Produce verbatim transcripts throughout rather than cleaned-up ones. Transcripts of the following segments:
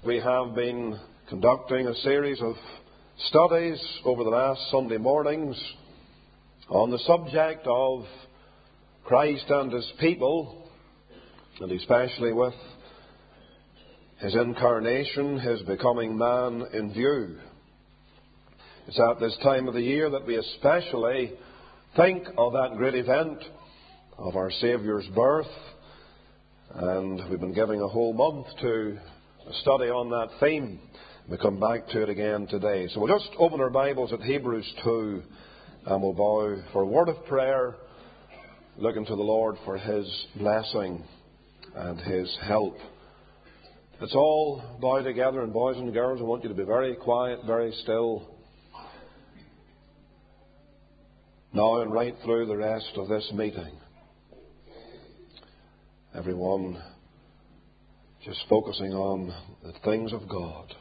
we have been conducting a series of studies over the last Sunday mornings on the subject of Christ and His people, and especially with His incarnation, His becoming man in view. It's at this time of the year that we especially think of that great event of our Saviour's birth, and we've been giving a whole month to a study on that theme. We come back to it again today. So we'll just open our Bibles at Hebrews two, and we'll bow for a word of prayer, looking to the Lord for His blessing and His help. Let's all bow together, and boys and girls, I want you to be very quiet, very still, now and right through the rest of this meeting. Everyone just focusing on the things of God.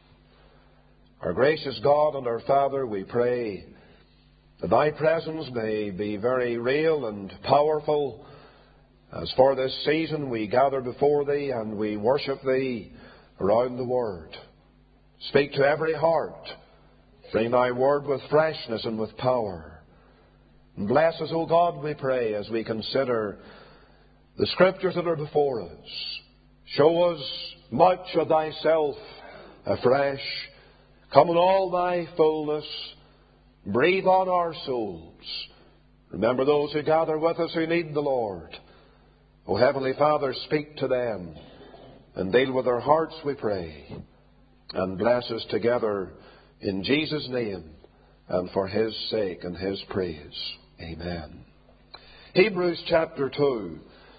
Our gracious God and our Father, we pray that Thy presence may be very real and powerful as for this season we gather before Thee and we worship Thee around the Word. Speak to every heart. Bring Thy Word with freshness and with power. And bless us, O God, we pray, as we consider the Scriptures that are before us. Show us much of Thyself afresh. Come in all Thy fullness. Breathe on our souls. Remember those who gather with us who need the Lord. O Heavenly Father, speak to them and deal with their hearts, we pray. And bless us together in Jesus' name and for His sake and His praise. Amen. Hebrews chapter two.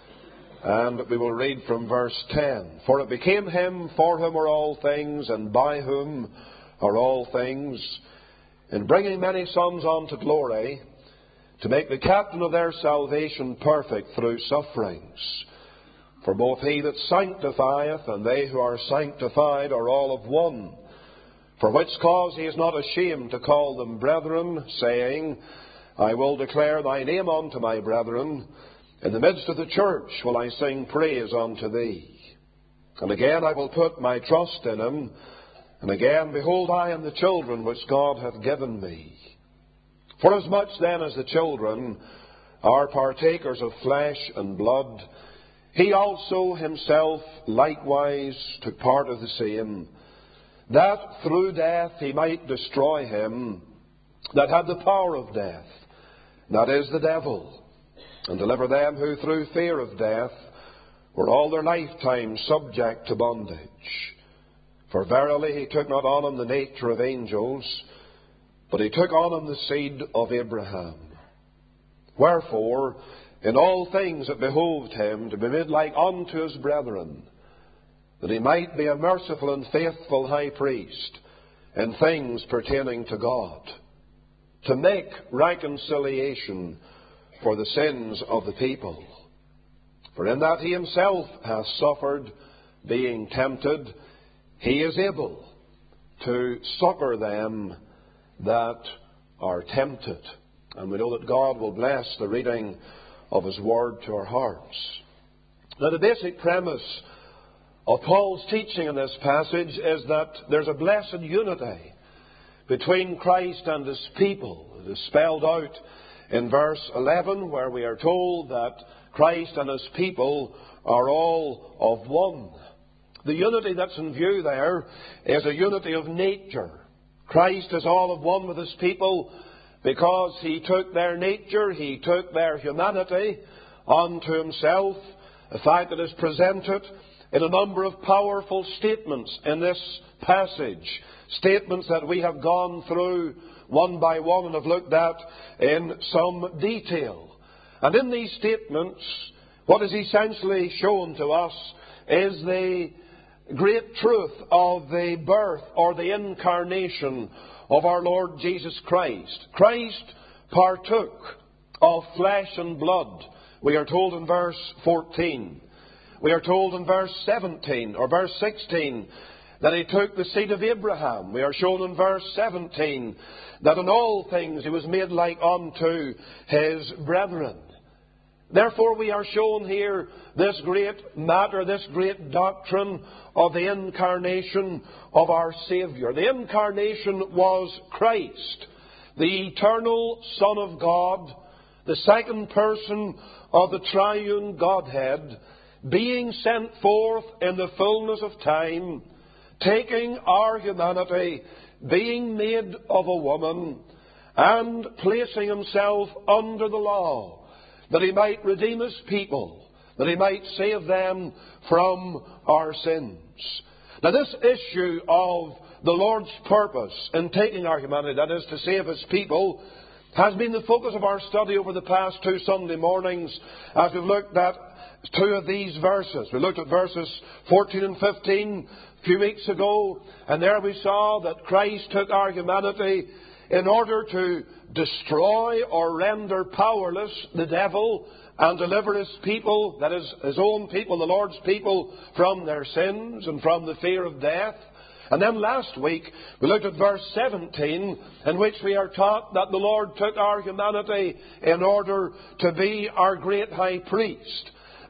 And we will read from verse ten. For it became Him for whom are all things, and by whom are all things, in bringing many sons unto glory, to make the captain of their salvation perfect through sufferings. For both He that sanctifieth and they who are sanctified are all of one. For which cause He is not ashamed to call them brethren, saying, I will declare Thy name unto my brethren. In the midst of the church will I sing praise unto Thee. And again I will put my trust in Him. And again, behold, I am the children which God hath given me. Forasmuch then as the children are partakers of flesh and blood, He also Himself likewise took part of the same, that through death He might destroy him that had the power of death, that is, the devil, and deliver them who through fear of death were all their lifetime subject to bondage. For verily He took not on Him the nature of angels, but He took on Him the seed of Abraham. Wherefore, in all things it behoved Him to be made like unto His brethren, that He might be a merciful and faithful high priest in things pertaining to God, to make reconciliation for the sins of the people. For in that He Himself hath suffered, being tempted, He is able to succor them that are tempted. And we know that God will bless the reading of His Word to our hearts. Now, the basic premise of Paul's teaching in this passage is that there's a blessed unity between Christ and His people. It is spelled out in verse eleven, where we are told that Christ and His people are all of one. The unity that's in view there is a unity of nature. Christ is all of one with His people because He took their nature, He took their humanity unto Himself, a fact that is presented in a number of powerful statements in this passage, statements that we have gone through one by one and have looked at in some detail. And in these statements, what is essentially shown to us is the great truth of the birth or the incarnation of our Lord Jesus Christ. Christ partook of flesh and blood, we are told in verse fourteen. We are told in verse seventeen or verse sixteen that He took the seed of Abraham. We are shown in verse seventeen that in all things He was made like unto His brethren. Therefore we are shown here this great matter, this great doctrine of the incarnation of our Saviour. The incarnation was Christ, the eternal Son of God, the second person of the triune Godhead, being sent forth in the fullness of time, taking our humanity, being made of a woman, and placing himself under the law, that he might redeem his people, that he might save them from our sins. Now this issue of the Lord's purpose in taking our humanity, that is to save his people, has been the focus of our study over the past two Sunday mornings as we've looked at two of these verses. We looked at verses fourteen and fifteen a few weeks ago, and there we saw that Christ took our humanity in order to destroy or render powerless the devil and deliver his people, that is, his own people, the Lord's people, from their sins and from the fear of death. And then last week we looked at verse seventeen, in which we are taught that the Lord took our humanity in order to be our great high priest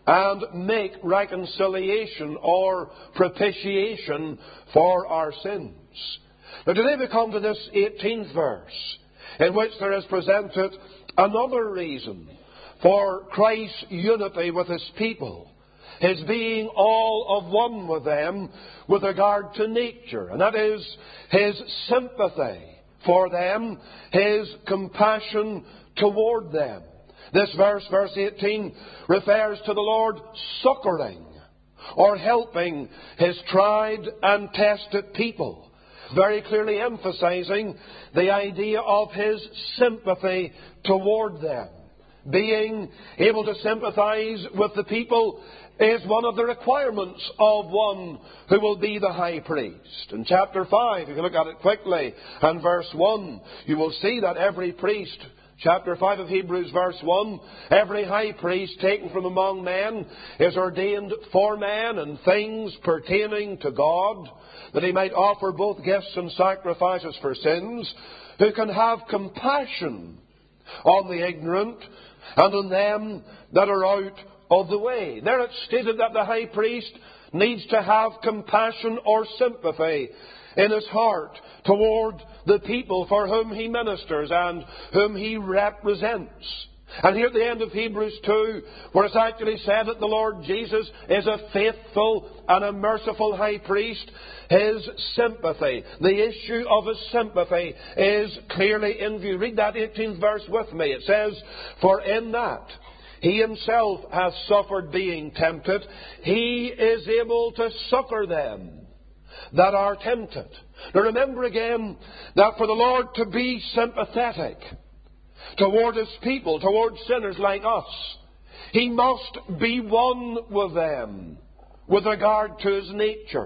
and make reconciliation or propitiation for our sins. Now today we come to this eighteenth verse, in which there is presented another reason for Christ's unity with his people, his being all of one with them with regard to nature, and that is his sympathy for them, his compassion toward them. This verse, verse eighteen, refers to the Lord succouring or helping his tried and tested people, very clearly emphasizing the idea of his sympathy toward them. Being able to sympathize with the people is one of the requirements of one who will be the high priest. In chapter five, if you look at it quickly, and verse one, you will see that every priest, chapter five of Hebrews, verse one, every high priest taken from among men is ordained for man and things pertaining to God, that he might offer both gifts and sacrifices for sins, who can have compassion on the ignorant and on them that are out of the way. There it's stated that the high priest needs to have compassion or sympathy in his heart toward the people for whom he ministers and whom he represents. And here at the end of Hebrews two, where it's actually said that the Lord Jesus is a faithful and a merciful high priest, his sympathy, the issue of his sympathy, is clearly in view. Read that eighteenth verse with me. It says, "For in that he himself hath suffered being tempted, he is able to succour them that are tempted." Now remember again that for the Lord to be sympathetic toward his people, toward sinners like us, he must be one with them with regard to his nature.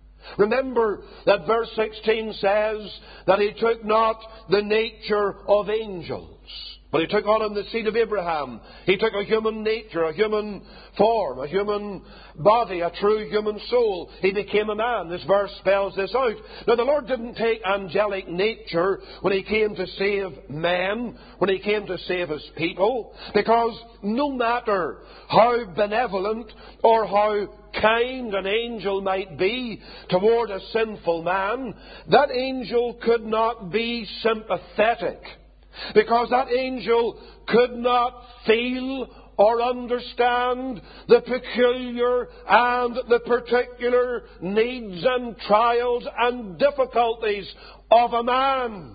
Remember that verse sixteen says that he took not the nature of angels, but he took on him the seed of Abraham. He took a human nature, a human form, a human body, a true human soul. He became a man. This verse spells this out. Now the Lord didn't take angelic nature when he came to save man, when he came to save his people, because no matter how benevolent or how kind an angel might be toward a sinful man, that angel could not be sympathetic, because that angel could not feel or understand the peculiar and the particular needs and trials and difficulties of a man.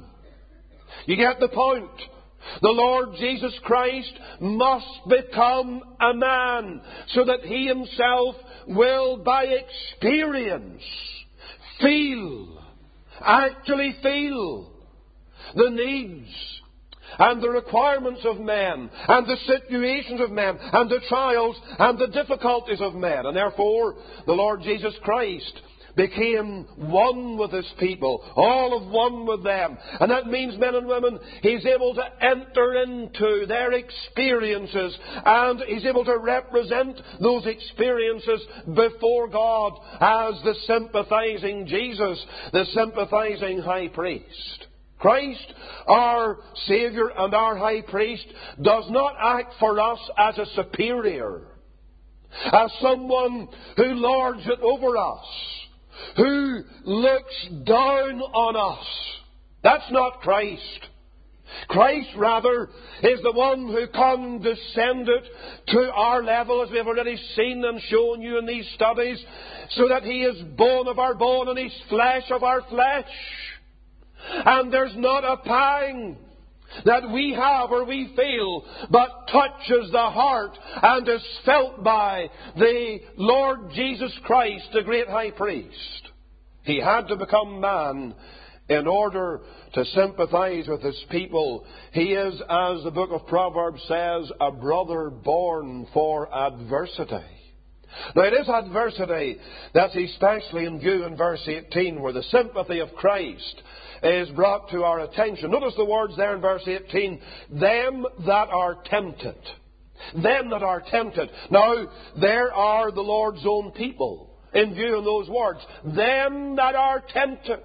You get the point? The Lord Jesus Christ must become a man so that he himself will, by experience, feel, actually feel the needs and the requirements of men, and the situations of men, and the trials and the difficulties of men. And therefore, the Lord Jesus Christ became one with his people, all of one with them. And that means, men and women, he's able to enter into their experiences, and he's able to represent those experiences before God as the sympathizing Jesus, the sympathizing high priest. Christ, our Saviour and our High Priest, does not act for us as a superior, as someone who lords it over us, who looks down on us. That's not Christ. Christ, rather, is the one who condescended to our level, as we have already seen and shown you in these studies, so that He is bone of our bone and He's flesh of our flesh. And there's not a pang that we have or we feel but touches the heart and is felt by the Lord Jesus Christ, the great High Priest. He had to become man in order to sympathize with His people. He is, as the book of Proverbs says, a brother born for adversity. Now it is adversity that's especially in view in verse eighteen, where the sympathy of Christ is brought to our attention. Notice the words there in verse eighteen, them that are tempted. Them that are tempted. Now, there are the Lord's own people in view in those words. Them that are tempted.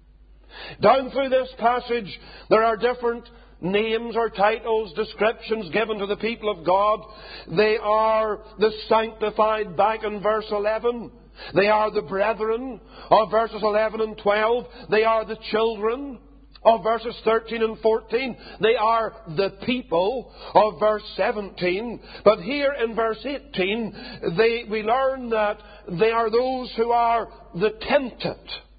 Down through this passage, there are different names or titles, descriptions given to the people of God. They are the sanctified back in verse eleven. They are the brethren of verses eleven and twelve. They are the children of verses thirteen and fourteen. They are the people of verse seventeen. But here in verse eighteen, they, we learn that they are those who are the tempted.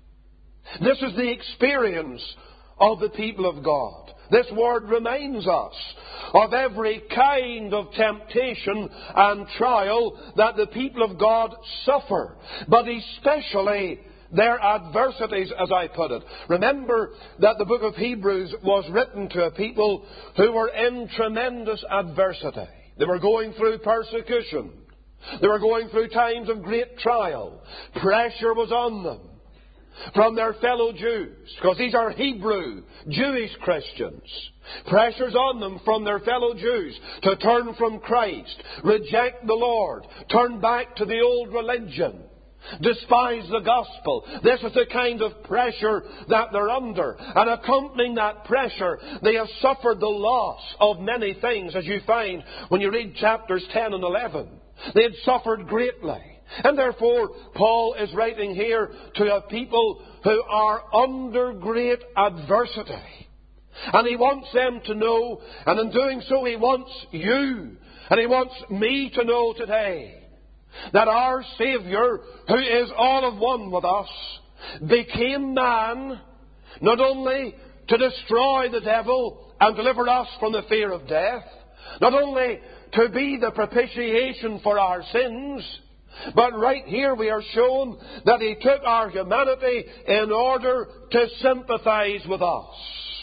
This is the experience of the people of God. This word reminds us of every kind of temptation and trial that the people of God suffer, but especially their adversities, as I put it. Remember that the book of Hebrews was written to a people who were in tremendous adversity. They were going through persecution. They were going through times of great trial. Pressure was on them from their fellow Jews, because these are Hebrew, Jewish Christians. Pressures on them from their fellow Jews to turn from Christ, reject the Lord, turn back to the old religion, despise the gospel. This is the kind of pressure that they're under. And accompanying that pressure, they have suffered the loss of many things, as you find when you read chapters ten and eleven. They had suffered greatly. And therefore, Paul is writing here to a people who are under great adversity. And he wants them to know, and in doing so he wants you, and he wants me to know today, that our Saviour, who is all of one with us, became man, not only to destroy the devil and deliver us from the fear of death, not only to be the propitiation for our sins, but right here we are shown that He took our humanity in order to sympathize with us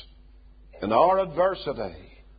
in our adversity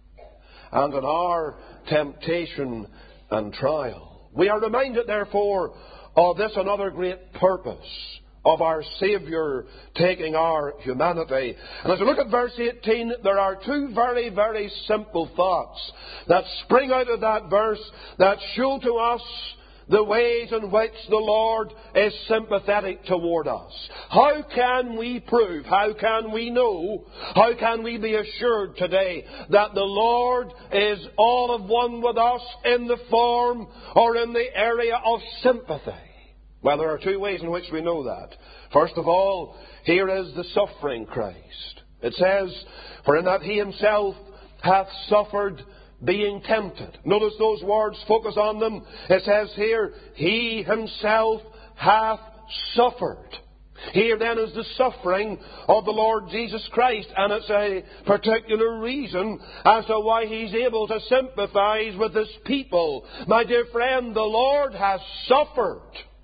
and in our temptation and trial. We are reminded, therefore, of this another great purpose of our Saviour taking our humanity. And as we look at verse eighteen, there are two very, very simple thoughts that spring out of that verse that show to us the ways in which the Lord is sympathetic toward us. How can we prove, how can we know, how can we be assured today that the Lord is all of one with us in the form or in the area of sympathy? Well, there are two ways in which we know that. First of all, here is the suffering Christ. It says, for in that He Himself hath suffered being tempted. Notice those words, focus on them. It says here, He Himself hath suffered. Here then is the suffering of the Lord Jesus Christ, and it's a particular reason as to why He's able to sympathize with His people. My dear friend, the Lord has suffered.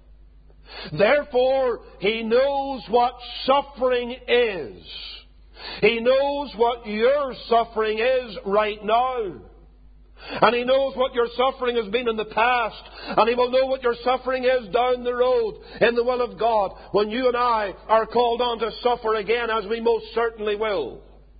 Therefore, He knows what suffering is. He knows what your suffering is right now. And He knows what your suffering has been in the past. And He will know what your suffering is down the road in the will of God when you and I are called on to suffer again, as we most certainly will.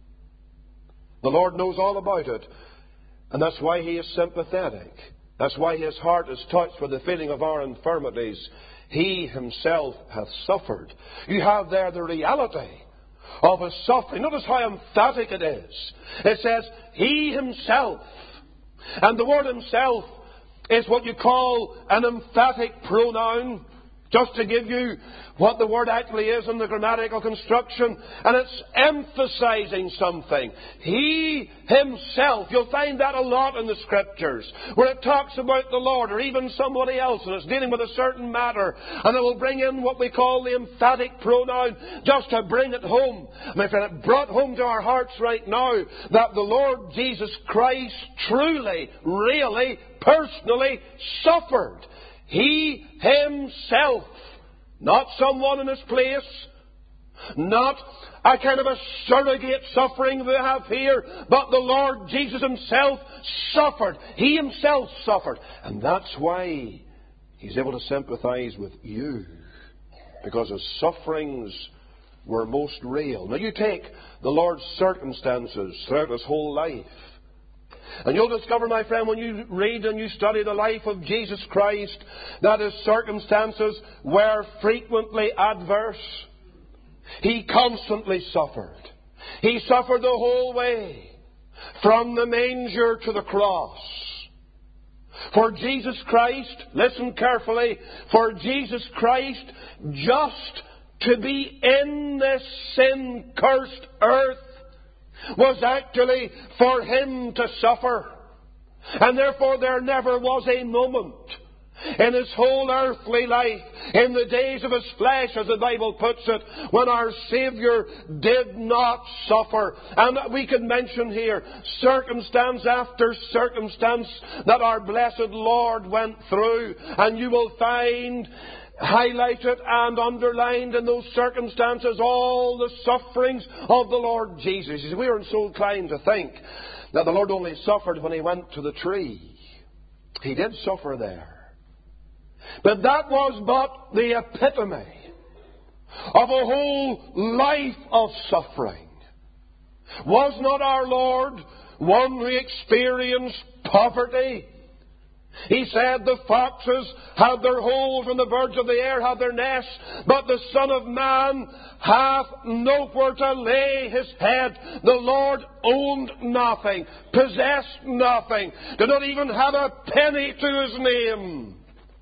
The Lord knows all about it. And that's why He is sympathetic. That's why His heart is touched with the feeling of our infirmities. He Himself hath suffered. You have there the reality of His suffering. Notice how emphatic it is. It says, He Himself. And the word Himself is what you call an emphatic pronoun, just to give you what the word actually is in the grammatical construction. And it's emphasizing something. He Himself. You'll find that a lot in the Scriptures, where it talks about the Lord or even somebody else, and it's dealing with a certain matter. And it will bring in what we call the emphatic pronoun, just to bring it home. My friend, it brought home to our hearts right now that the Lord Jesus Christ truly, really, personally suffered. He Himself. Not someone in His place. Not a kind of a surrogate suffering we have here. But the Lord Jesus Himself suffered. He Himself suffered. And that's why He's able to sympathize with you. Because His sufferings were most real. Now you take the Lord's circumstances throughout His whole life. And you'll discover, my friend, when you read and you study the life of Jesus Christ, that His circumstances were frequently adverse. He constantly suffered. He suffered the whole way, from the manger to the cross. For Jesus Christ, listen carefully, for Jesus Christ just to be in this sin-cursed earth was actually for Him to suffer. And therefore there never was a moment in His whole earthly life, in the days of His flesh, as the Bible puts it, when our Saviour did not suffer. And we could mention here circumstance after circumstance that our blessed Lord went through. And you will find highlighted and underlined in those circumstances all the sufferings of the Lord Jesus. You see, we are so inclined to think that the Lord only suffered when He went to the tree. He did suffer there. But that was but the epitome of a whole life of suffering. Was not our Lord one who experienced poverty? He said, the foxes have their holes and the birds of the air have their nests, but the Son of Man hath nowhere to lay His head. The Lord owned nothing, possessed nothing, did not even have a penny to His name.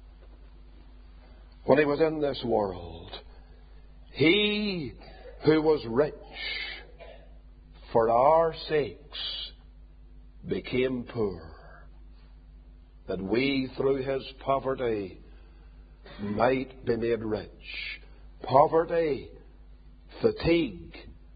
When He was in this world, He who was rich for our sakes became poor, that we through His poverty might be made rich. Poverty, fatigue,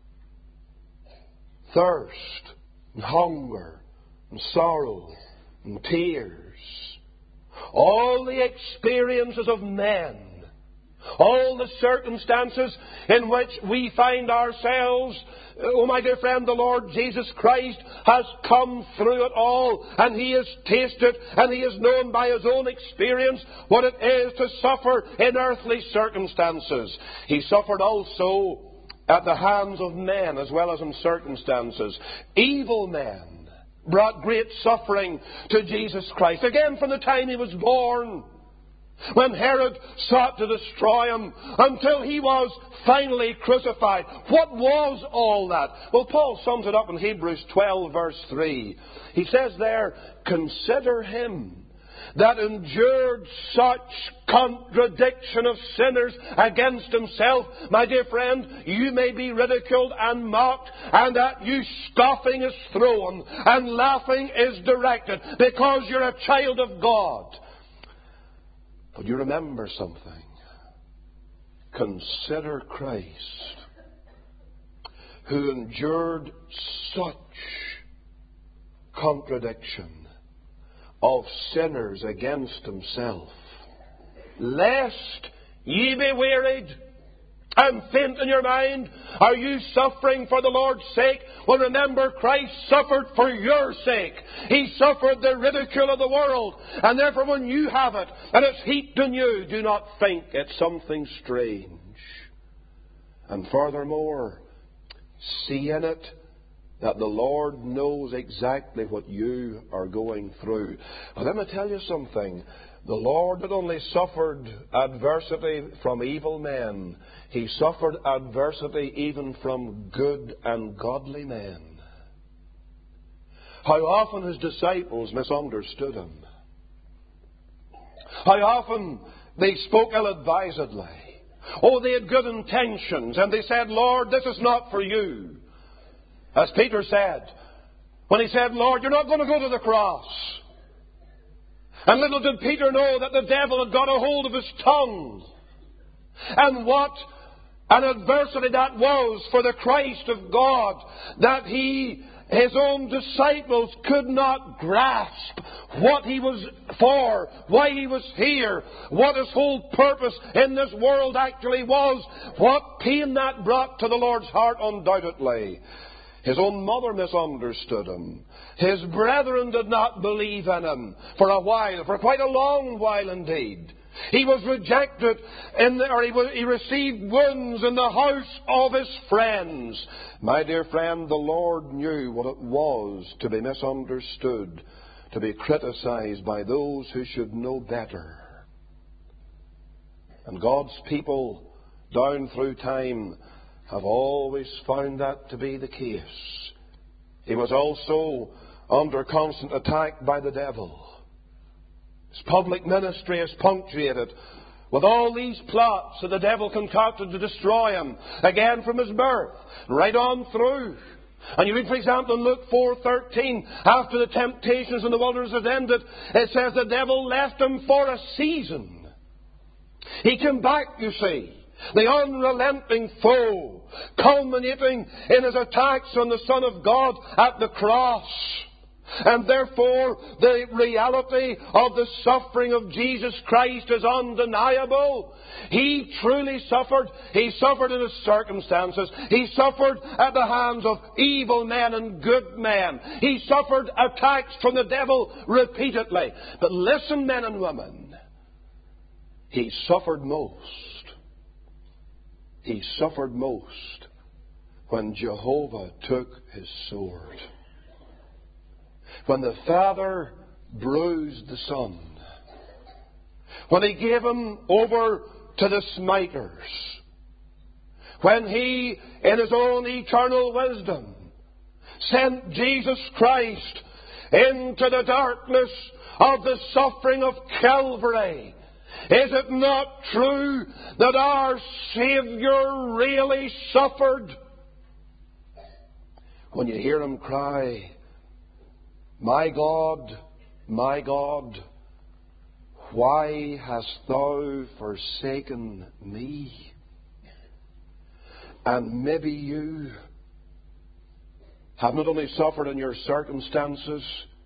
thirst, and hunger, and sorrow, and tears. All the experiences of men, all the circumstances in which we find ourselves. Oh, my dear friend, the Lord Jesus Christ has come through it all, and He has tasted and He has known by His own experience what it is to suffer in earthly circumstances. He suffered also at the hands of men as well as in circumstances. Evil men brought great suffering to Jesus Christ. Again, from the time He was born, when Herod sought to destroy Him, until He was finally crucified. What was all that? Well, Paul sums it up in Hebrews twelve verse three. He says there, consider Him that endured such contradiction of sinners against Himself. My dear friend, you may be ridiculed and mocked, and at you scoffing is thrown, and laughing is directed, because you're a child of God. But you remember something. Consider Christ, who endured such contradiction of sinners against Himself, lest ye be wearied and faint in your mind. Are you suffering for the Lord's sake? Well, remember, Christ suffered for your sake. He suffered the ridicule of the world. And therefore, when you have it, and it's heaped on you, do not think it's something strange. And furthermore, see in it that the Lord knows exactly what you are going through. Now, let me tell you something. The Lord not only suffered adversity from evil men, He suffered adversity even from good and godly men. How often His disciples misunderstood Him. How often they spoke ill-advisedly. Oh, they had good intentions, and they said, Lord, this is not for you. As Peter said, when he said, Lord, you're not going to go to the cross. And little did Peter know that the devil had got a hold of his tongue. And what an adversity that was for the Christ of God, that he, his own disciples, could not grasp what He was for, why He was here, what His whole purpose in this world actually was, what pain that brought to the Lord's heart undoubtedly. His own mother misunderstood Him. His brethren did not believe in Him for a while, for quite a long while indeed. He was rejected, in the, or he, was, he received wounds in the house of his friends. My dear friend, the Lord knew what it was to be misunderstood, to be criticized by those who should know better. And God's people, down through time, have always found that to be the case. He was also under constant attack by the devil. His public ministry is punctuated with all these plots that the devil concocted to destroy him, again from his birth, right on through. And you read, for example, in Luke four thirteen, after the temptations in the wilderness had ended, it says the devil left him for a season. He came back, you see. The unrelenting foe, culminating in his attacks on the Son of God at the cross. And therefore, the reality of the suffering of Jesus Christ is undeniable. He truly suffered. He suffered in his circumstances. He suffered at the hands of evil men and good men. He suffered attacks from the devil repeatedly. But listen, men and women, He suffered most. He suffered most when Jehovah took His sword. When the Father bruised the Son. When He gave Him over to the smiters. When He, in His own eternal wisdom, sent Jesus Christ into the darkness of the suffering of Calvary. Is it not true that our Saviour really suffered? When you hear Him cry, My God, my God, why hast Thou forsaken me? And maybe you have not only suffered in your circumstances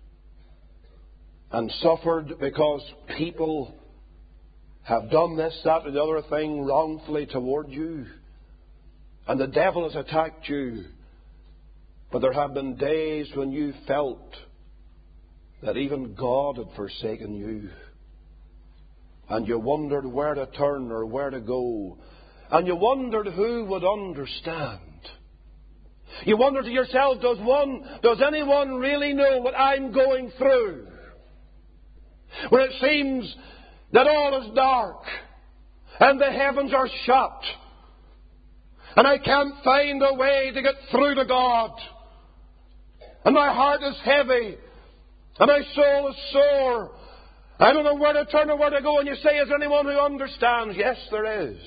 and suffered because people have done this, that, and the other thing wrongfully toward you, and the devil has attacked you, but there have been days when you felt that even God had forsaken you. And you wondered where to turn or where to go. And you wondered who would understand. You wondered to yourself, does one, does anyone really know what I'm going through? When it seems that all is dark and the heavens are shut and I can't find a way to get through to God. And my heart is heavy. And my soul is sore. I don't know where to turn or where to go. And you say, is there anyone who understands? Yes, there is.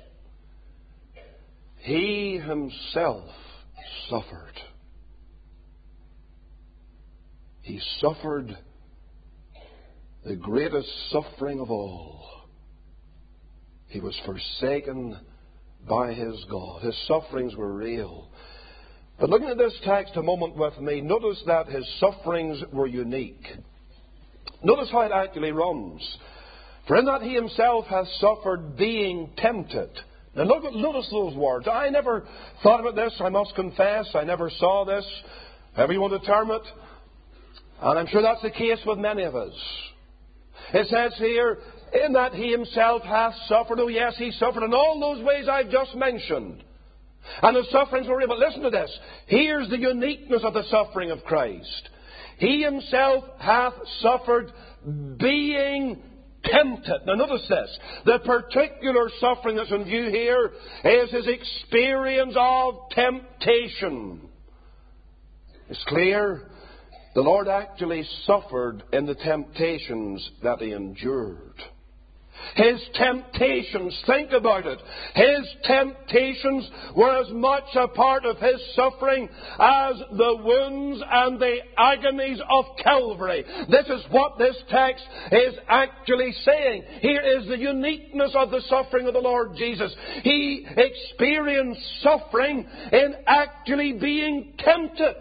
He Himself suffered. He suffered the greatest suffering of all. He was forsaken by His God. His sufferings were real. But looking at this text a moment with me, notice that His sufferings were unique. Notice how it actually runs. For in that He Himself has suffered being tempted. Now look, notice those words. I never thought about this, I must confess. I never saw this, however you want to term it. And I'm sure that's the case with many of us. It says here, in that He Himself hath suffered. Oh yes, He suffered in all those ways I've just mentioned. And the sufferings were real. But listen to this. Here's the uniqueness of the suffering of Christ. He Himself hath suffered being tempted. Now notice this. The particular suffering that's in view here is his experience of temptation. It's clear the Lord actually suffered in the temptations that he endured. His temptations, think about it, his temptations were as much a part of his suffering as the wounds and the agonies of Calvary. This is what this text is actually saying. Here is the uniqueness of the suffering of the Lord Jesus. He experienced suffering in actually being tempted.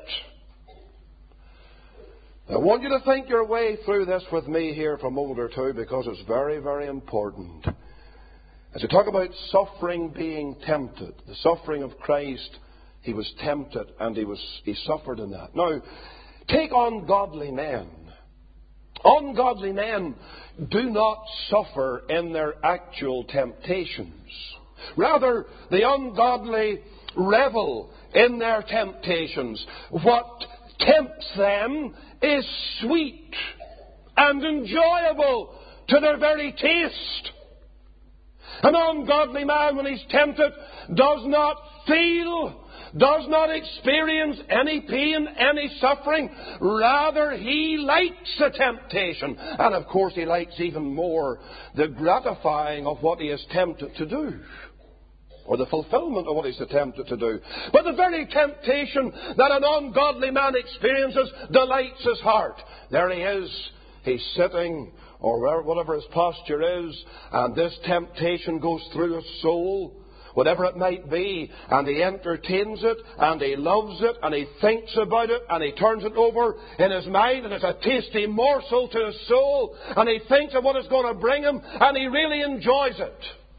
I want you to think your way through this with me here for a moment or two, because it's very, very important. As we talk about suffering being tempted, the suffering of Christ, he was tempted and he was he suffered in that. Now, take ungodly men. Ungodly men do not suffer in their actual temptations. Rather, the ungodly revel in their temptations. What tempts them is sweet and enjoyable to their very taste. An ungodly man, when he's tempted, does not feel, does not experience any pain, any suffering. Rather, he likes the temptation. And of course, he likes even more the gratifying of what he is tempted to do, or the fulfillment of what he's attempted to do. But the very temptation that an ungodly man experiences delights his heart. There he is. He's sitting, or whatever his posture is, and this temptation goes through his soul, whatever it might be, and he entertains it, and he loves it, and he thinks about it, and he turns it over in his mind, and it's a tasty morsel to his soul, and he thinks of what it's going to bring him, and he really enjoys it.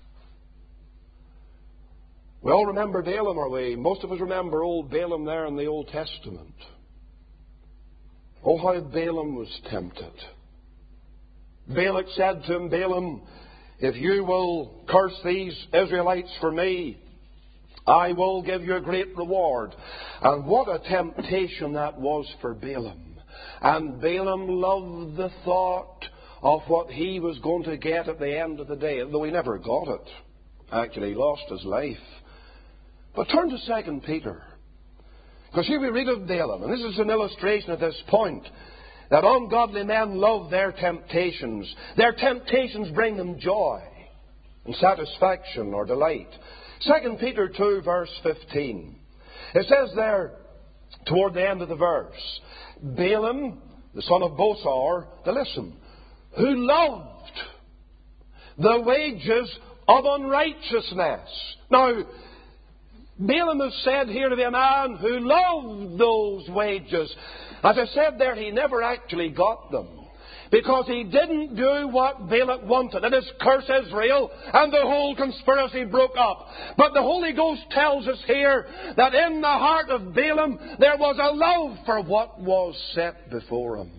We all remember Balaam, or we? Most of us remember old Balaam there in the Old Testament. Oh, how Balaam was tempted. Balak said to him, Balaam, if you will curse these Israelites for me, I will give you a great reward. And what a temptation that was for Balaam. And Balaam loved the thought of what he was going to get at the end of the day, though he never got it. Actually, he lost his life. But turn to Second Peter. Because here we read of Balaam, and this is an illustration at this point, that ungodly men love their temptations. Their temptations bring them joy and satisfaction or delight. Second Peter two, verse fifteen. It says there, toward the end of the verse, Balaam, the son of Bosor, now listen, who loved the wages of unrighteousness. Now, Balaam is said here to be a man who loved those wages. As I said there, he never actually got them, because he didn't do what Balak wanted. That is, curse Israel, and the whole conspiracy broke up. But the Holy Ghost tells us here that in the heart of Balaam there was a love for what was set before him.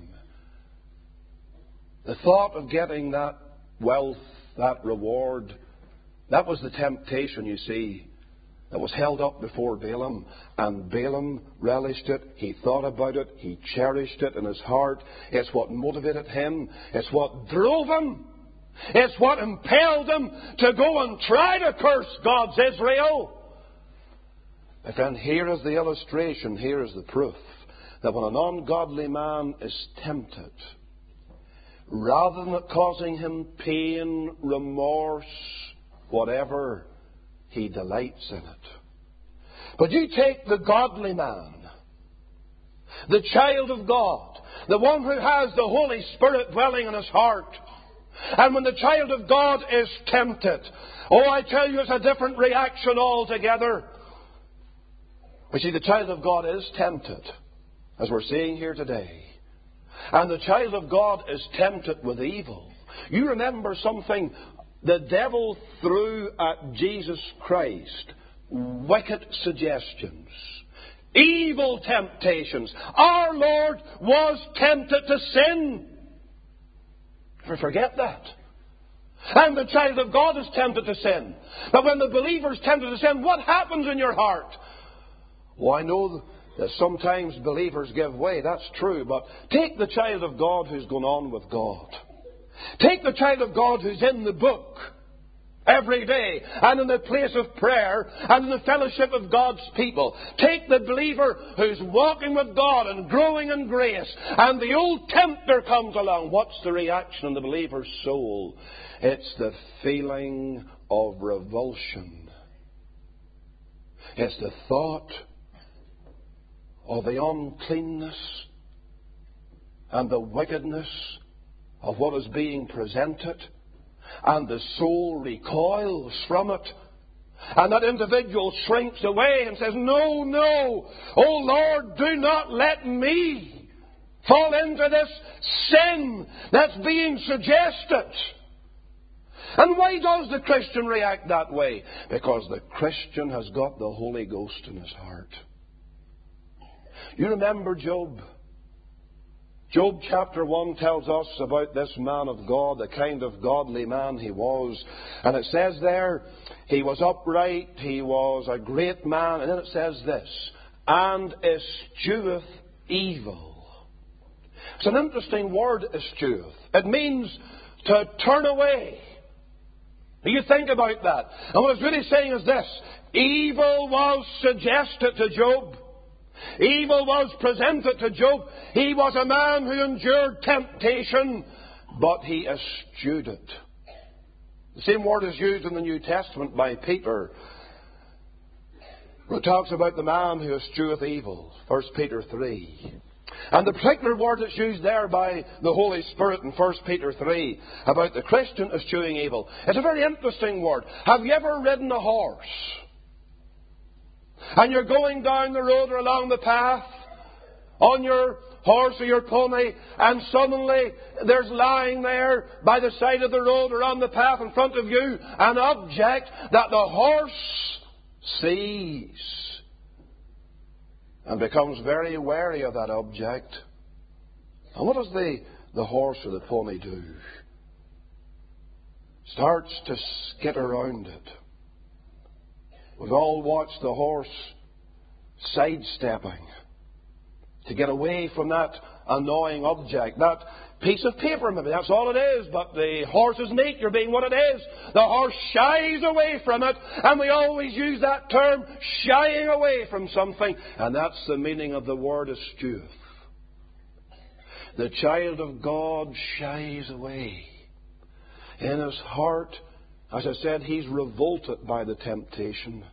The thought of getting that wealth, that reward, that was the temptation, you see, that was held up before Balaam, and Balaam relished it. He thought about it. He cherished it in his heart. It's what motivated him. It's what drove him. It's what impelled him to go and try to curse God's Israel. My friend, here is the illustration. Here is the proof that when an ungodly man is tempted, rather than it causing him pain, remorse, whatever, he delights in it. But you take the godly man, the child of God, the one who has the Holy Spirit dwelling in his heart, and when the child of God is tempted, oh, I tell you, it's a different reaction altogether. We see the child of God is tempted, as we're seeing here today. And the child of God is tempted with evil. You remember something the devil threw at Jesus Christ: wicked suggestions, evil temptations. Our Lord was tempted to sin. Never forget that. And the child of God is tempted to sin. But when the believer is tempted to sin, what happens in your heart? Well, I know that sometimes believers give way. That's true. But take the child of God who's gone on with God. Take the child of God who's in the book every day and in the place of prayer and in the fellowship of God's people. Take the believer who's walking with God and growing in grace, and the old tempter comes along. What's the reaction in the believer's soul? It's the feeling of revulsion. It's the thought of the uncleanness and the wickedness of what is being presented, and the soul recoils from it. And that individual shrinks away and says, no, no, oh Lord, do not let me fall into this sin that's being suggested. And why does the Christian react that way? Because the Christian has got the Holy Ghost in his heart. You remember Job? Job chapter one tells us about this man of God, the kind of godly man he was. And it says there, he was upright, he was a great man. And then it says this, and escheweth evil. It's an interesting word, escheweth. It means to turn away. You think about that. And what it's really saying is this, evil was suggested to Job. Evil was presented to Job. He was a man who endured temptation, but he eschewed it. The same word is used in the New Testament by Peter, who talks about the man who escheweth evil. First Peter three. And the particular word that's used there by the Holy Spirit in First Peter three about the Christian eschewing evil. It's a very interesting word. Have you ever ridden a horse? And you're going down the road or along the path on your horse or your pony, and suddenly there's lying there by the side of the road or on the path in front of you an object that the horse sees and becomes very wary of that object. And what does the, the horse or the pony do? Starts to skid around it. We've all watched the horse sidestepping to get away from that annoying object, that piece of paper maybe. That's all it is, but the horse's nature being what it is, the horse shies away from it, and we always use that term, shying away from something, and that's the meaning of the word escheweth. The child of God shies away. In his heart, as I said, he's revolted by the temptation.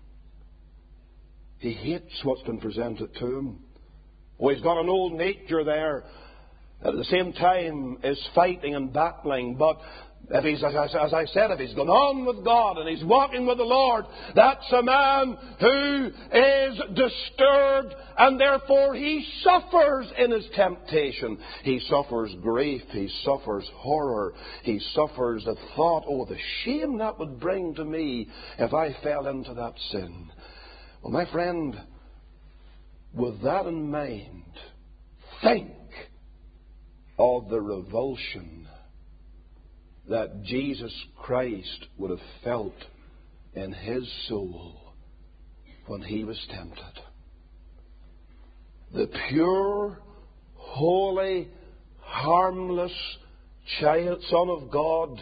He hates what's been presented to him. Oh, he's got an old nature there. At the same time is fighting and battling. But if he's, as I said, if he's gone on with God and he's walking with the Lord, that's a man who is disturbed, and therefore he suffers in his temptation. He suffers grief. He suffers horror. He suffers the thought, oh, the shame that would bring to me if I fell into that sin. Well, my friend, with that in mind, think of the revulsion that Jesus Christ would have felt in his soul when he was tempted. The pure, holy, harmless child, Son of God,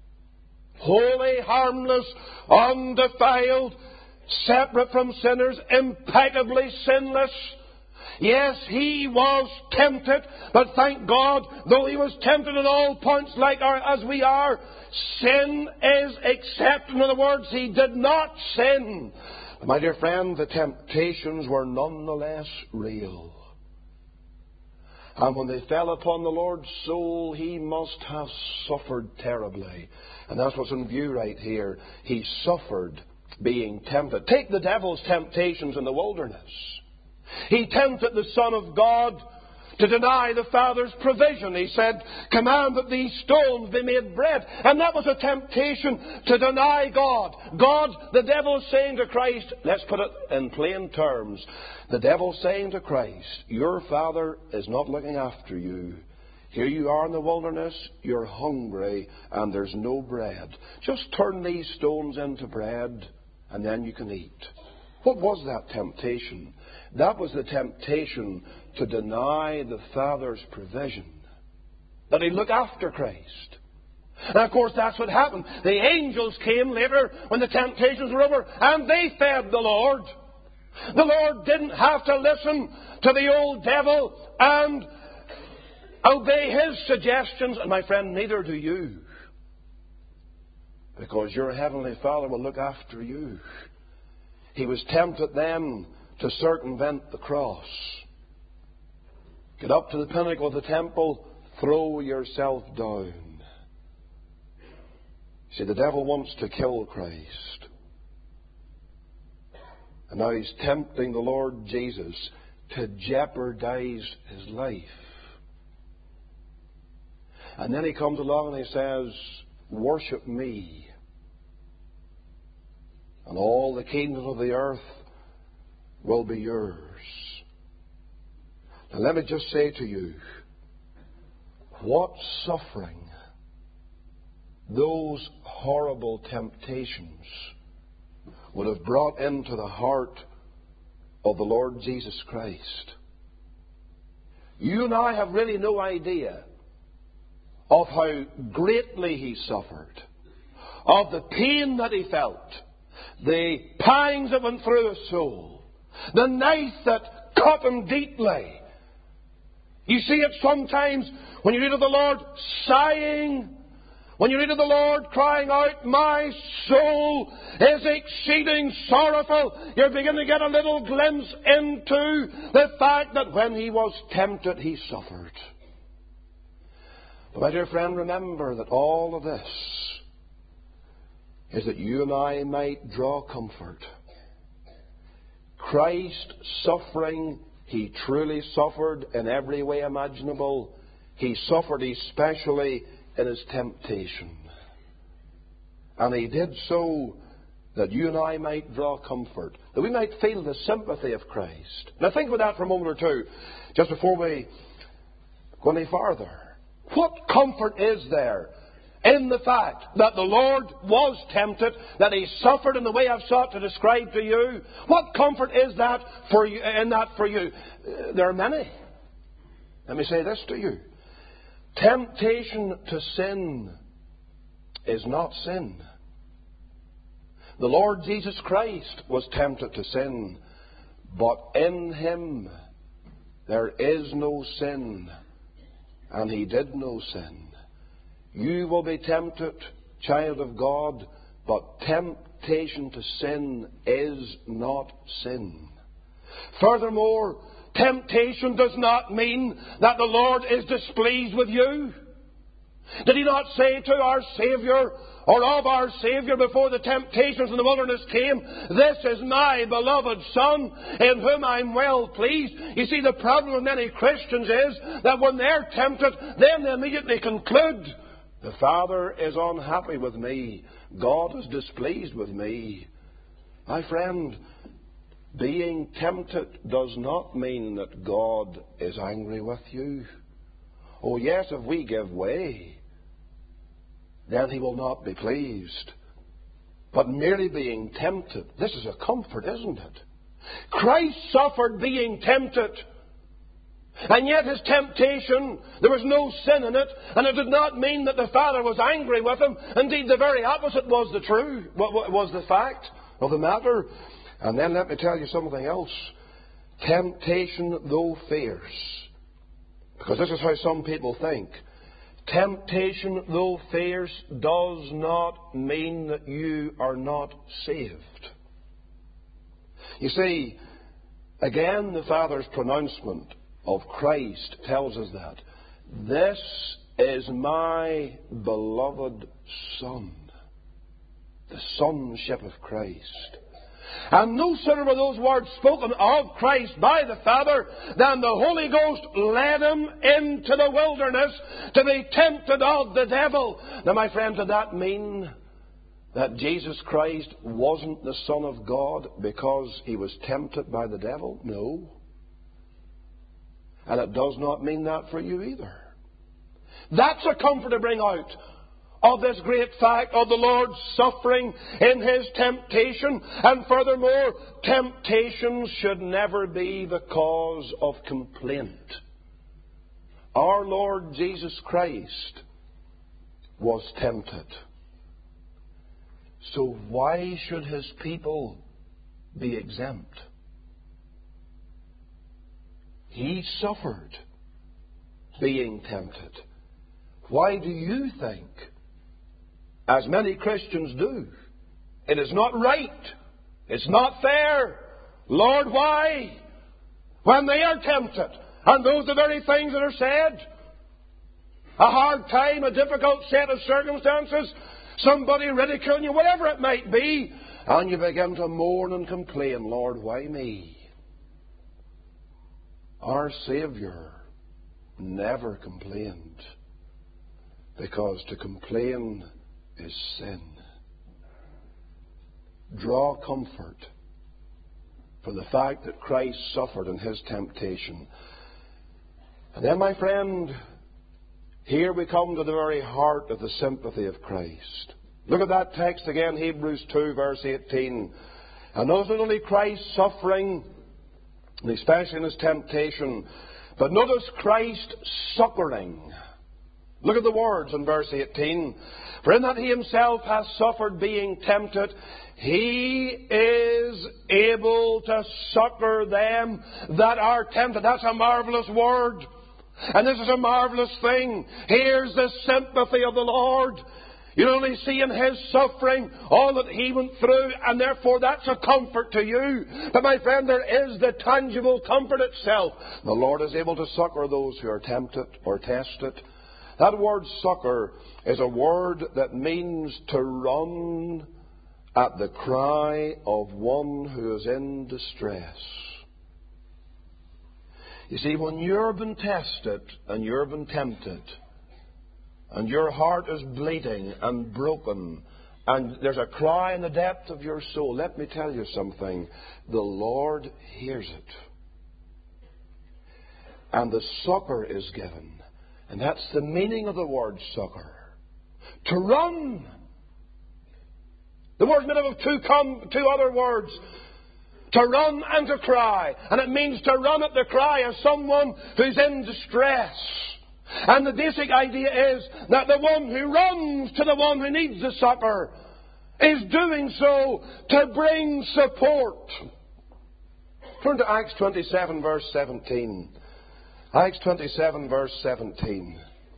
holy, harmless, undefiled, separate from sinners, impeccably sinless. Yes, he was tempted, but thank God, though he was tempted at all points like our, as we are, sin is accepted. In other words, he did not sin. My dear friend, the temptations were nonetheless real. And when they fell upon the Lord's soul, he must have suffered terribly. And that's what's in view right here. He suffered being tempted. Take the devil's temptations in the wilderness. He tempted the Son of God to deny the Father's provision. He said, command that these stones be made bread. And that was a temptation to deny God. God, the devil is saying to Christ, let's put it in plain terms, the devil is saying to Christ, your Father is not looking after you. Here you are in the wilderness, you're hungry, and there's no bread. Just turn these stones into bread, and then you can eat. What was that temptation? That was the temptation to deny the Father's provision. That he'd look after Christ. And of course that's what happened. The angels came later when the temptations were over, and they fed the Lord. The Lord didn't have to listen to the old devil and obey his suggestions. And my friend, neither do you. Because your Heavenly Father will look after you. He was tempted then to circumvent the cross. Get up to the pinnacle of the temple, throw yourself down. See, the devil wants to kill Christ. And now he's tempting the Lord Jesus to jeopardize his life. And then he comes along and he says, worship me, and all the kingdoms of the earth will be yours. Now let me just say to you, what suffering those horrible temptations would have brought into the heart of the Lord Jesus Christ. You and I have really no idea of how greatly he suffered, of the pain that he felt, the pangs that went through his soul, the knife that cut him deeply. You see it sometimes when you read of the Lord sighing, when you read of the Lord crying out, my soul is exceeding sorrowful. You're beginning to get a little glimpse into the fact that when he was tempted, he suffered. But my dear friend, remember that all of this is that you and I might draw comfort. Christ suffering, he truly suffered in every way imaginable. He suffered especially in his temptation. And he did so that you and I might draw comfort, that we might feel the sympathy of Christ. Now think about that for a moment or two, just before we go any farther. What comfort is there in the fact that the Lord was tempted, that he suffered in the way I've sought to describe to you? What comfort is that for you, in that for you? Uh, there are many. Let me say this to you. Temptation to sin is not sin. The Lord Jesus Christ was tempted to sin, but in him there is no sin, and he did no sin. You will be tempted, child of God, but temptation to sin is not sin. Furthermore, temptation does not mean that the Lord is displeased with you. Did he not say to our Saviour, or of our Saviour before the temptations in the wilderness came, this is my beloved Son, in whom I'm well pleased? You see, the problem with many Christians is that when they're tempted, then they immediately conclude, the Father is unhappy with me. God is displeased with me. My friend, being tempted does not mean that God is angry with you. Oh yes, if we give way, then he will not be pleased. But merely being tempted, this is a comfort, isn't it? Christ suffered being tempted. And yet his temptation, there was no sin in it, and it did not mean that the Father was angry with him. Indeed, the very opposite was the true, was the fact of the matter. And then let me tell you something else. Temptation, though fierce, because this is how some people think, temptation, though fierce, does not mean that you are not saved. You see, again, the Father's pronouncement of Christ tells us that. This is my beloved Son. The sonship of Christ. And no sooner were those words spoken of Christ by the Father than the Holy Ghost led him into the wilderness to be tempted of the devil. Now, my friend, did that mean that Jesus Christ wasn't the Son of God because he was tempted by the devil? No. And it does not mean that for you either. That's a comfort to bring out of this great fact of the Lord's suffering in his temptation. And furthermore, temptation should never be the cause of complaint. Our Lord Jesus Christ was tempted. So why should his people be exempt? He suffered being tempted. Why do you think, as many Christians do, it is not right, it's not fair? Lord, why? When they are tempted, and those are the very things that are said, a hard time, a difficult set of circumstances, somebody ridiculing you, whatever it might be, and you begin to mourn and complain, Lord, why me? Our Saviour never complained, because to complain is sin. Draw comfort from the fact that Christ suffered in his temptation. And then, my friend, here we come to the very heart of the sympathy of Christ. Look at that text again, Hebrews two, verse eighteen. And notice not only Christ's suffering, and especially in his temptation, but notice Christ succouring. Look at the words in verse eighteen. For in that he himself has suffered being tempted, he is able to succour them that are tempted. That's a marvelous word. And this is a marvelous thing. Here's the sympathy of the Lord. You only see in his suffering all that he went through, and therefore that's a comfort to you. But my friend, there is the tangible comfort itself. The Lord is able to succour those who are tempted or tested. That word succour is a word that means to run at the cry of one who is in distress. You see, when you're been tested and you're been tempted, and your heart is bleeding and broken, and there's a cry in the depth of your soul, let me tell you something. The Lord hears it. And the succour is given. And that's the meaning of the word succour. To run. The word's made up of two, com- two other words. To run and to cry. And it means to run at the cry of someone who's in distress. And the basic idea is that the one who runs to the one who needs the succour is doing so to bring support. Turn to Acts twenty-seven, verse seventeen. Acts twenty-seven, verse seventeen.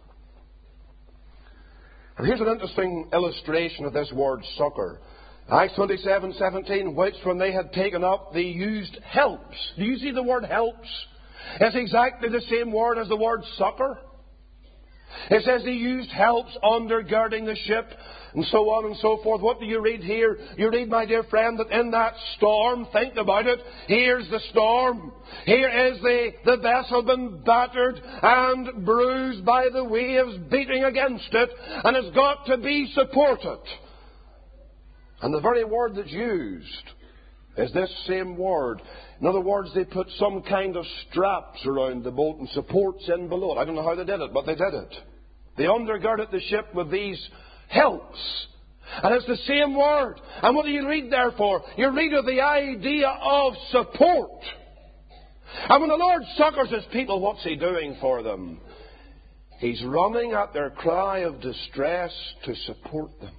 And here's an interesting illustration of this word succour. Acts twenty-seven, seventeen, which when they had taken up, they used helps. Do you see the word helps? It's exactly the same word as the word succour. It says they used helps undergirding the ship and so on and so forth. What do you read here? You read, my dear friend, that in that storm, think about it, here's the storm. Here is the, the vessel been battered and bruised by the waves beating against it, and it's got to be supported. And the very word that's used is this same word. In other words, they put some kind of straps around the boat and supports in below it. I don't know how they did it, but they did it. They undergirded the ship with these helps. And it's the same word. And what do you read there for? You read of the idea of support. And when the Lord succours his people, what's he doing for them? He's running at their cry of distress to support them.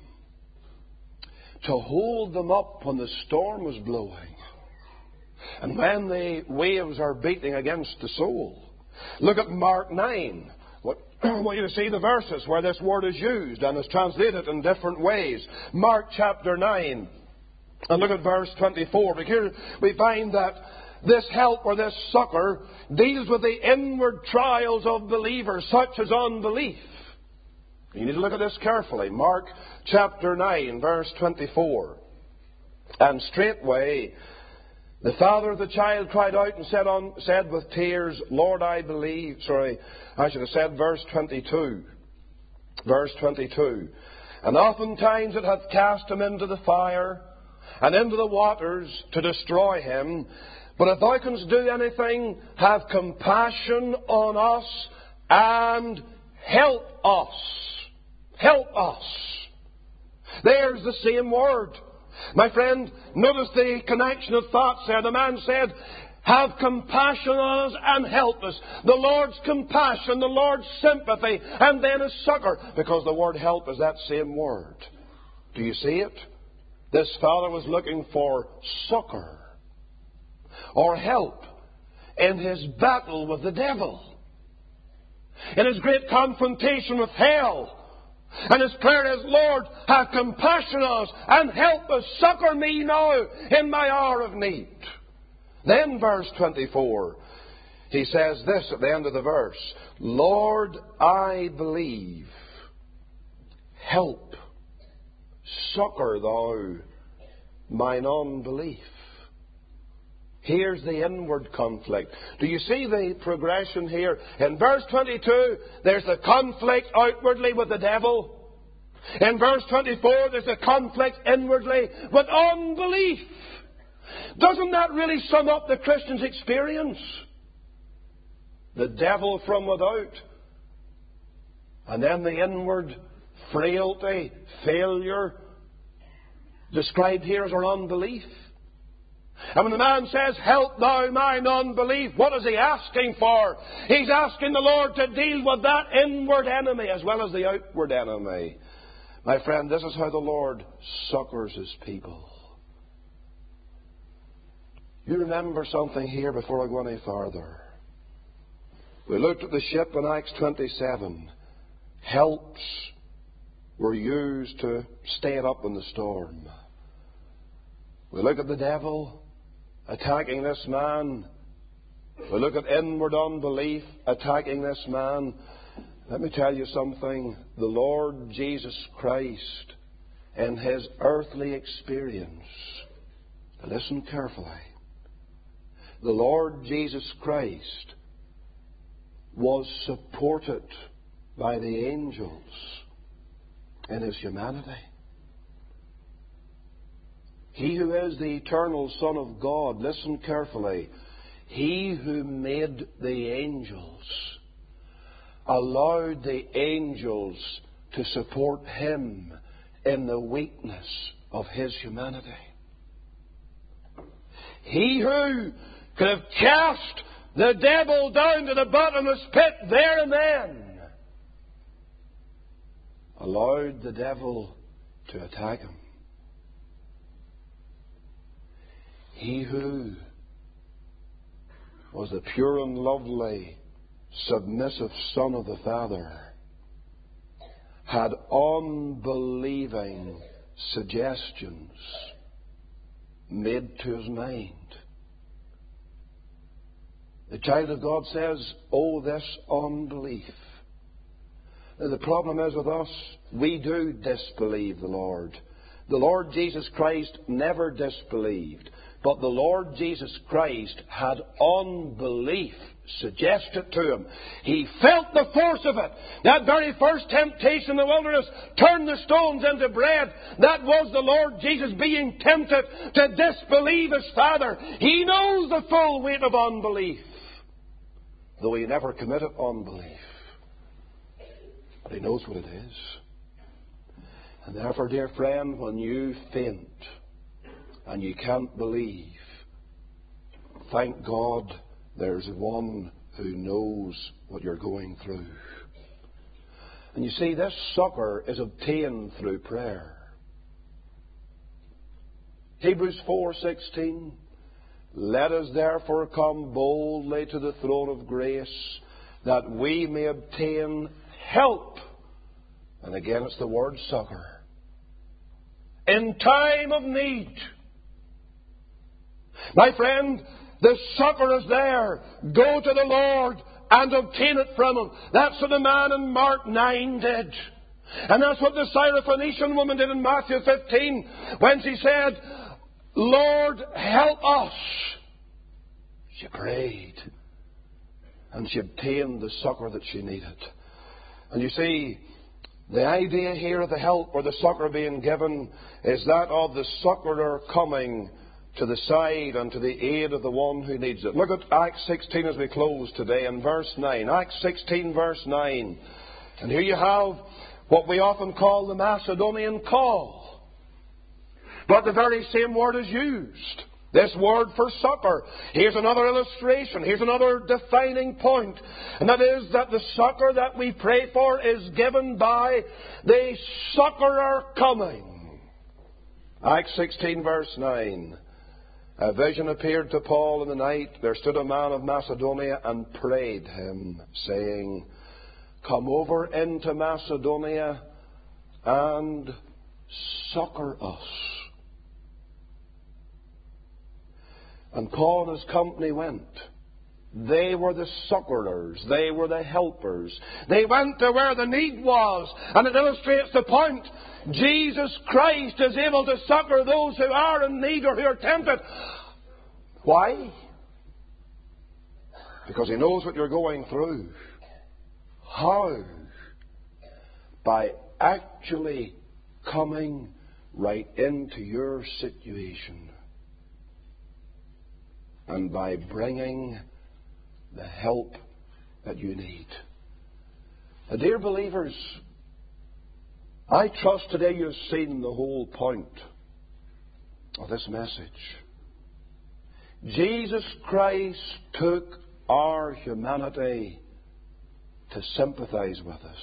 To hold them up when the storm was blowing. And when the waves are beating against the soul. Look at Mark nine. What, I want you to see the verses where this word is used and is translated in different ways. Mark chapter nine. And look at verse twenty-four. Because here we find that this help or this succour deals with the inward trials of believers, such as unbelief. You need to look at this carefully. Mark chapter nine, verse twenty-four. And straightway the father of the child cried out and said, on, said with tears, Lord, I believe. Sorry, I should have said verse twenty-two. Verse twenty-two. And oftentimes it hath cast him into the fire and into the waters to destroy him. But if thou canst do anything, have compassion on us and help us. Help us. There's the same word. My friend, notice the connection of thoughts there. The man said, have compassion on us and help us. The Lord's compassion, the Lord's sympathy, and then His succor. Because the word help is that same word. Do you see it? This fellow was looking for succor or help in his battle with the devil, in his great confrontation with hell. And his prayer is, Lord, have compassion on us and help us. Succor me now in my hour of need. Then verse twenty-four, he says this at the end of the verse, Lord, I believe. Help, succor thou mine unbelief. Here's the inward conflict. Do you see the progression here? In verse twenty-two, there's the conflict outwardly with the devil. In verse twenty-four, there's a conflict inwardly with unbelief. Doesn't that really sum up the Christian's experience? The devil from without, and then the inward frailty, failure, described here as our unbelief. And when the man says, help thou mine unbelief, what is he asking for? He's asking the Lord to deal with that inward enemy as well as the outward enemy. My friend, this is how the Lord succors His people. You remember something here before I go any farther. We looked at the ship in Acts twenty-seven. Helps were used to stay it up in the storm. We look at the devil attacking this man. We look at inward unbelief attacking this man. Let me tell you something. The Lord Jesus Christ, in His earthly experience, listen carefully, the Lord Jesus Christ was supported by the angels in His humanity. He who is the eternal Son of God, listen carefully, He who made the angels allowed the angels to support Him in the weakness of His humanity. He who could have cast the devil down to the bottomless pit there and then allowed the devil to attack Him. He who was the pure and lovely, submissive Son of the Father had unbelieving suggestions made to his mind. The child of God says, oh, this unbelief. Now, the problem is with us, we do disbelieve the Lord. The Lord Jesus Christ never disbelieved. But the Lord Jesus Christ had unbelief suggested to Him. He felt the force of it. That very first temptation in the wilderness, turn the stones into bread. That was the Lord Jesus being tempted to disbelieve His Father. He knows the full weight of unbelief, though He never committed unbelief. But He knows what it is. And therefore, dear friend, when you faint and you can't believe, thank God there's one who knows what you're going through. And you see, this succor is obtained through prayer. Hebrews four sixteen. Let us therefore come boldly to the throne of grace, that we may obtain help. And again, it's the word succor. In time of need. My friend, the succor is there. Go to the Lord and obtain it from Him. That's what the man in Mark nine did. And that's what the Syrophoenician woman did in Matthew fifteen, when she said, Lord, help us. She prayed. And she obtained the succor that she needed. And you see, the idea here of the help or the succor being given is that of the succorer coming to the side and to the aid of the one who needs it. Look at Acts sixteen as we close today in verse nine. Acts sixteen verse nine. And here you have what we often call the Macedonian call. But the very same word is used. This word for succor, here's another illustration, here's another defining point, and that is that the succor that we pray for is given by the succorer coming. Acts sixteen verse nine. A vision appeared to Paul in the night. There stood a man of Macedonia and prayed him, saying, "Come over into Macedonia and succor us." And Paul and his company went. They were the succorers. They were the helpers. They went to where the need was. And it illustrates the point. Jesus Christ is able to succor those who are in need or who are tempted. Why? Because He knows what you're going through. How? By actually coming right into your situation. And by bringing the help that you need. Now, dear believers, I trust today you've seen the whole point of this message. Jesus Christ took our humanity to sympathize with us.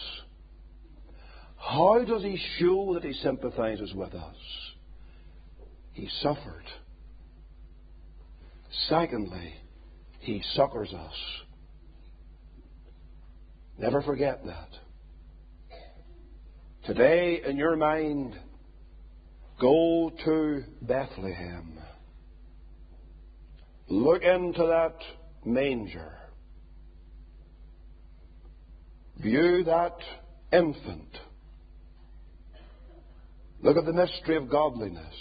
How does He show that He sympathizes with us? He suffered. Secondly, He succors us. Never forget that. Today, in your mind, go to Bethlehem. Look into that manger. View that infant. Look at the mystery of godliness.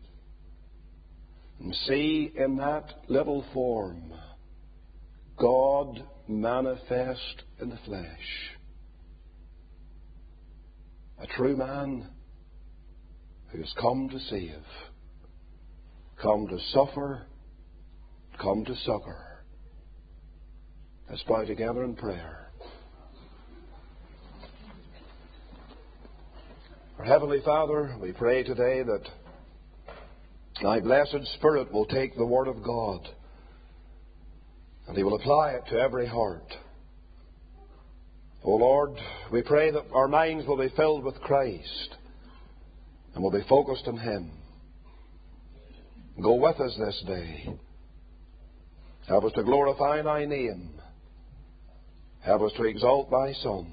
And see in that little form God manifest in the flesh. A true man who has come to save, come to suffer, come to succor. Let's bow together in prayer. Our Heavenly Father, we pray today that Thy blessed Spirit will take the Word of God and He will apply it to every heart. O Lord, we pray that our minds will be filled with Christ and will be focused on Him. Go with us this day. Help us to glorify Thy name. Help us to exalt Thy Son.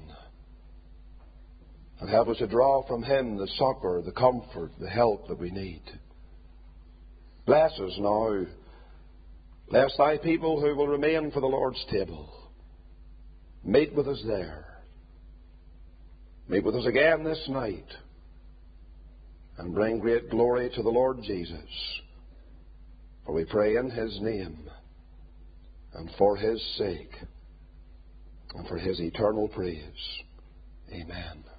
And help us to draw from Him the succor, the comfort, the help that we need. Bless us now. Bless Thy people who will remain for the Lord's table. Meet with us there. Meet with us again this night. And bring great glory to the Lord Jesus. For we pray in His name. And for His sake. And for His eternal praise. Amen.